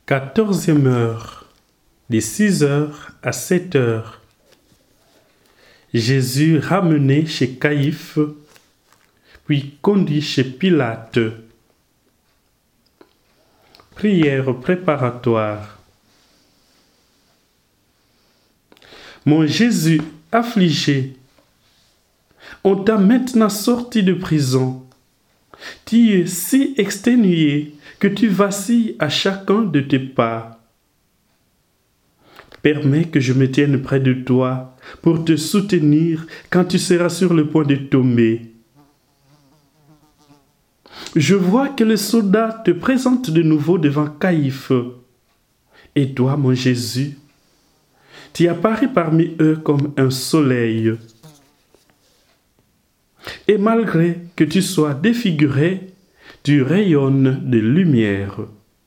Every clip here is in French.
14e heure, de 6 heures à 7 heures. Jésus ramené chez Caïphe, puis conduit chez Pilate. Prière préparatoire. Mon Jésus affligé, on t'a maintenant sorti de prison. Tu es si exténué que tu vacilles à chacun de tes pas. Permets que je me tienne près de toi pour te soutenir quand tu seras sur le point de tomber. Je vois que les soldats te présentent de nouveau devant Caïphe. Et toi, mon Jésus, tu apparais parmi eux comme un soleil. Et malgré que tu sois défiguré, tu rayonnes de lumière.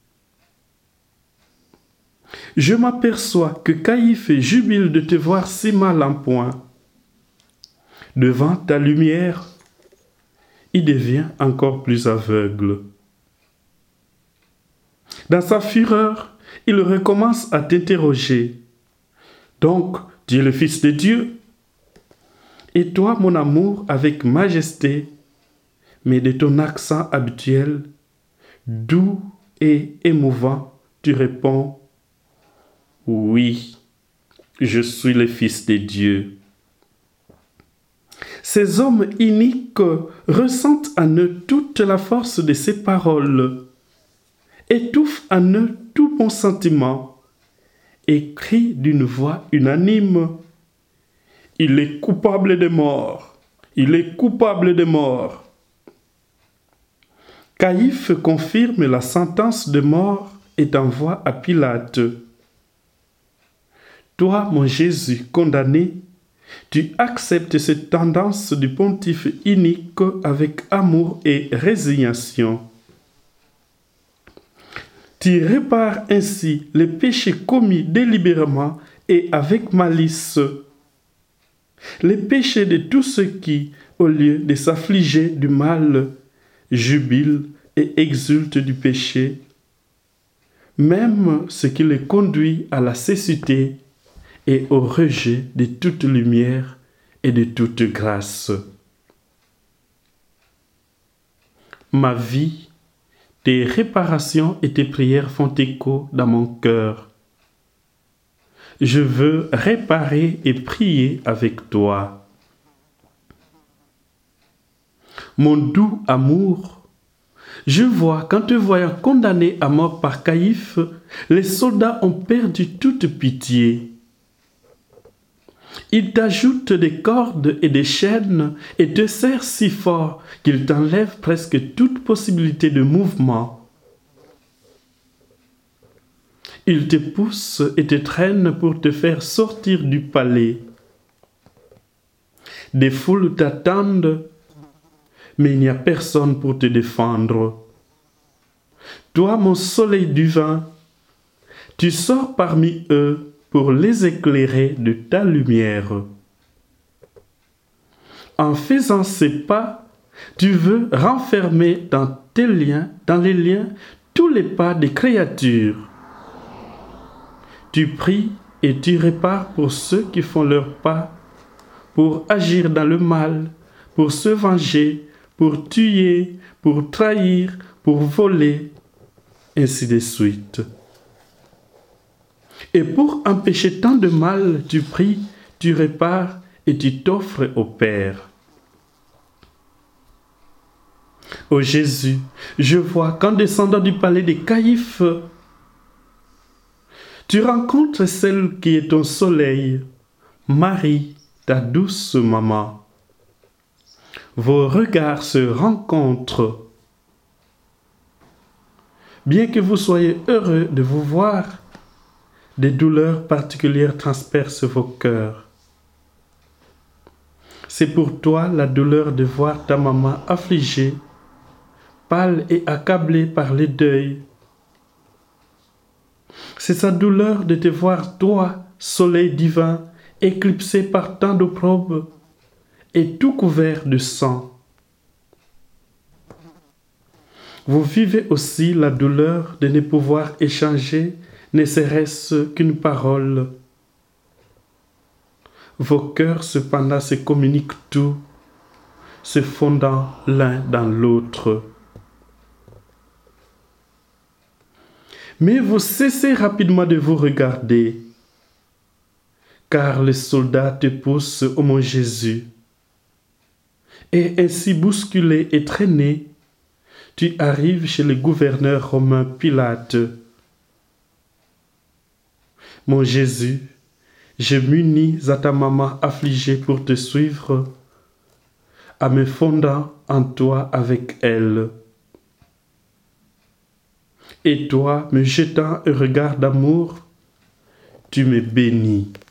Je m'aperçois que Caïphe jubile de te voir si mal en point. Devant ta lumière, il devient encore plus aveugle. Dans sa fureur, il recommence à t'interroger. Donc, tu es le Fils de Dieu? Et toi, mon amour, avec majesté, mais de ton accent habituel, doux et émouvant, tu réponds: oui, je suis le Fils de Dieu. Ces hommes iniques ressentent en eux toute la force de ces paroles, étouffent en eux tout bon sentiment et crient d'une voix unanime: il est coupable de mort, il est coupable de mort. Caïphe confirme la sentence de mort et t'envoie à Pilate. Toi, mon Jésus condamné, tu acceptes cette tendance du pontife inique avec amour et résignation. Tu répares ainsi les péchés commis délibérément et avec malice, les péchés de tous ceux qui, au lieu de s'affliger du mal, jubilent et exultent du péché, même ce qui les conduit à la cécité et au rejet de toute lumière et de toute grâce. Ma vie, tes réparations et tes prières font écho dans mon cœur. Je veux réparer et prier avec toi. Mon doux amour, je vois qu'en te voyant condamné à mort par Caïphe, les soldats ont perdu toute pitié. Ils t'ajoutent des cordes et des chaînes et te serrent si fort qu'ils t'enlèvent presque toute possibilité de mouvement. Ils te poussent et te traînent pour te faire sortir du palais. Des foules t'attendent, mais il n'y a personne pour te défendre. Toi, mon soleil divin, tu sors parmi eux pour les éclairer de ta lumière. En faisant ces pas, tu veux renfermer dans les liens, tous les pas des créatures. Tu pries et tu répares pour ceux qui font leurs pas, pour agir dans le mal, pour se venger, pour tuer, pour trahir, pour voler, ainsi de suite. Et pour empêcher tant de mal, tu pries, tu répares et tu t'offres au Père. Ô Jésus, je vois qu'en descendant du palais de Caïphe, tu rencontres celle qui est ton soleil, Marie, ta douce maman. Vos regards se rencontrent. Bien que vous soyez heureux de vous voir, des douleurs particulières transpercent vos cœurs. C'est pour toi la douleur de voir ta maman affligée, pâle et accablée par les deuils. C'est sa douleur de te voir, toi, soleil divin, éclipsé par tant d'opprobes et tout couvert de sang. Vous vivez aussi la douleur de ne pouvoir échanger ne serait-ce qu'une parole. Vos cœurs cependant se communiquent tout, se fondant l'un dans l'autre. Mais vous cessez rapidement de vous regarder, car les soldats te poussent au mon Jésus. Et ainsi bousculé et traîné, tu arrives chez le gouverneur romain Pilate. Mon Jésus, je m'unis à ta maman affligée pour te suivre, à me fondant en toi avec elle. Et toi, me jetant un regard d'amour, tu me bénis.